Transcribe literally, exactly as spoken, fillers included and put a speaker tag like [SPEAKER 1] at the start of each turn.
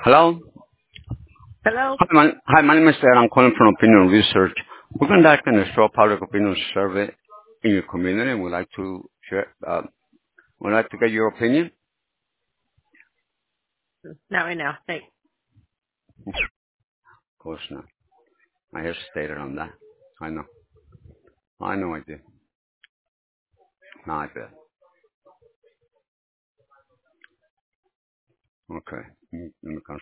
[SPEAKER 1] Hello?
[SPEAKER 2] Hello?
[SPEAKER 1] Hi, my, hi, my name is Ed. I'm calling from Opinion Research. We're conducting a straw public opinion survey in your community and we'd like to share, uh, we'd like to get your opinion.
[SPEAKER 2] Not right now. Thanks.
[SPEAKER 1] Of course not. I hesitated on that. I know. I know I did. No, I did. Okay. Let me, let me